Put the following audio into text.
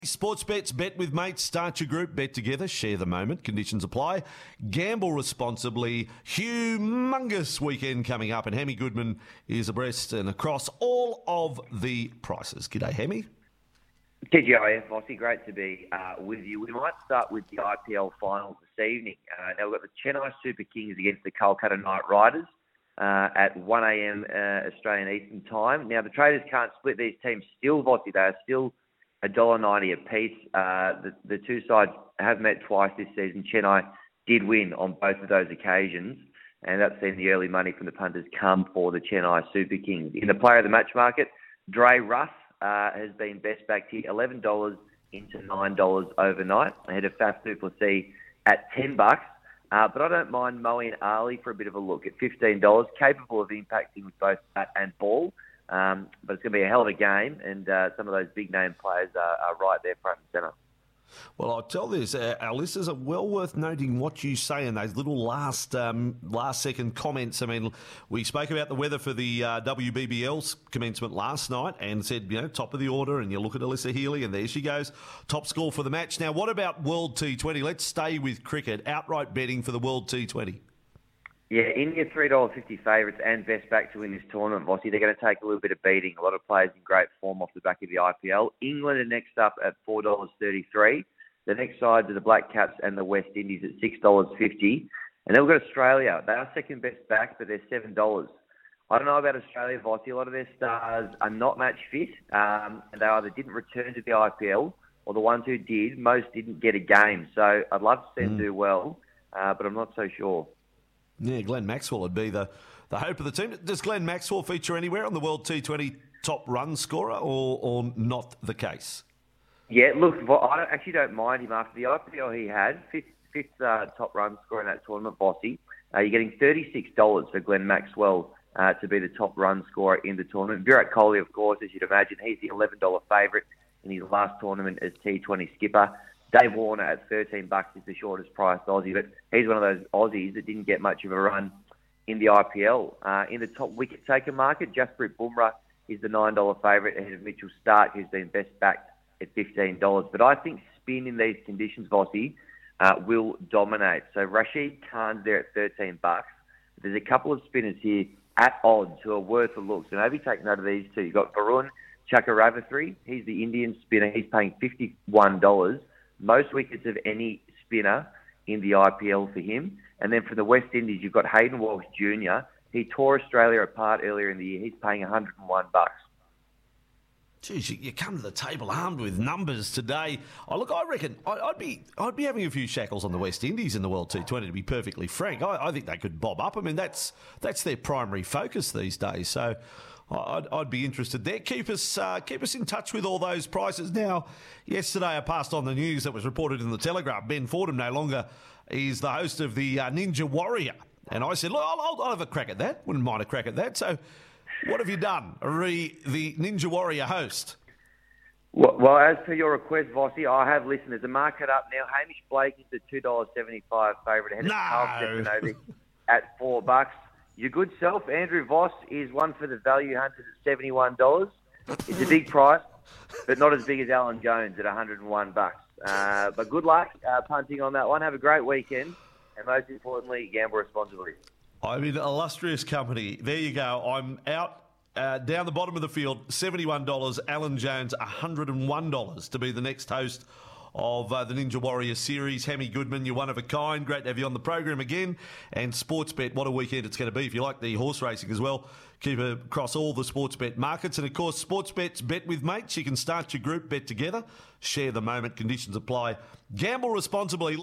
Sports bets, bet with mates, start your group, bet together, share the moment, conditions apply. Gamble responsibly. Humongous weekend coming up, and Hammy Goodman is abreast and across all of the prices. G'day, Hammy. TGIF, Vossi, great to be with you. We might start with the IPL finals this evening. Now we've got the Chennai Super Kings against the Kolkata Knight Riders at 1 a.m. Australian Eastern Time. Now the traders can't split these teams still, Vossi. They are still $1.90 apiece. The two sides have met twice this season. Chennai did win on both of those occasions, and that's seen the early money from the punters come for the Chennai Super Kings. In the player of the match market, Dre Russ has been best backed here, $11 into $9 overnight, ahead of Faf du Plessis at $10. But I don't mind Moeen Ali for a bit of a look at $15, capable of impacting with both bat and ball. But it's going to be a hell of a game, and some of those big-name players are right there front and centre. Well, I'll tell this, our listeners are well worth noting what you say in those little last-second comments. I mean, we spoke about the weather for the WBBL's commencement last night and said, top of the order, and you look at Alyssa Healy, and there she goes, top score for the match. Now, what about World T20? Let's stay with cricket. Outright betting for the World T20. Yeah, India $3.50 favourites and best back to win this tournament, Vossi. They're going to take a little bit of beating. A lot of players in great form off the back of the IPL. England are next up at $4.33. The next sides are the Black Caps and the West Indies at $6.50. And then we've got Australia. They are second best back, but they're $7. I don't know about Australia, Vossi. A lot of their stars are not match fit, and they either didn't return to the IPL, or the ones who did, most didn't get a game. So I'd love to see them do well, but I'm not so sure. Yeah, Glenn Maxwell would be the hope of the team. Does Glenn Maxwell feature anywhere on the World T20 top run scorer or not the case? Yeah, look, I actually don't mind him after the IPL he had, fifth top run scorer in that tournament, Vossi. You're getting $36 for Glenn Maxwell to be the top run scorer in the tournament. Virat Kohli, of course, as you'd imagine, he's the $11 favourite in his last tournament as T20 skipper. Dave Warner at $13 is the shortest priced Aussie, but he's one of those Aussies that didn't get much of a run in the IPL. In the top wicket taker market, Jasprit Bumrah is the $9 favourite ahead of Mitchell Starc, who's been best backed at $15. But I think spin in these conditions, Vossi, will dominate. So Rashid Khan's there at $13. There's a couple of spinners here at odds who are worth a look. So maybe take note of these two. You've got Varun Chakravarthy. He's the Indian spinner. He's paying $51. Most wickets of any spinner in the IPL for him. And then for the West Indies, you've got Hayden Walsh Jr. He tore Australia apart earlier in the year. He's paying $101. Geez, you come to the table armed with numbers today. I reckon I'd be having a few shackles on the West Indies in the World T20, to be perfectly frank. I think they could bob up. I mean, that's their primary focus these days. So I'd be interested there. Keep us in touch with all those prices. Now, yesterday I passed on the news that was reported in the Telegraph. Ben Fordham no longer is the host of the Ninja Warrior. And I said, look, I'll have a crack at that. Wouldn't mind a crack at that. So what have you done, the Ninja Warrior host? Well, as per your request, Vossi, I have listened. There's a market up now. Hamish Blake is the $2.75 favourite ahead of Carl Stefanovic at $4. Your good self, Andrew Voss, is one for the value hunters at $71. It's a big price, but not as big as Alan Jones at $101. But good luck punting on that one. Have a great weekend, and most importantly, gamble responsibly. I'm in illustrious company. There you go. I'm out down the bottom of the field, $71. Alan Jones, $101 to be the next host of the Ninja Warrior series. Hammy Goodman, you're one of a kind. Great to have you on the program again. And Sportsbet, what a weekend it's going to be. If you like the horse racing as well, keep it across all the Sportsbet markets. And of course, Sportsbet's bet with mates. You can start your group, bet together, share the moment. Conditions apply. Gamble responsibly.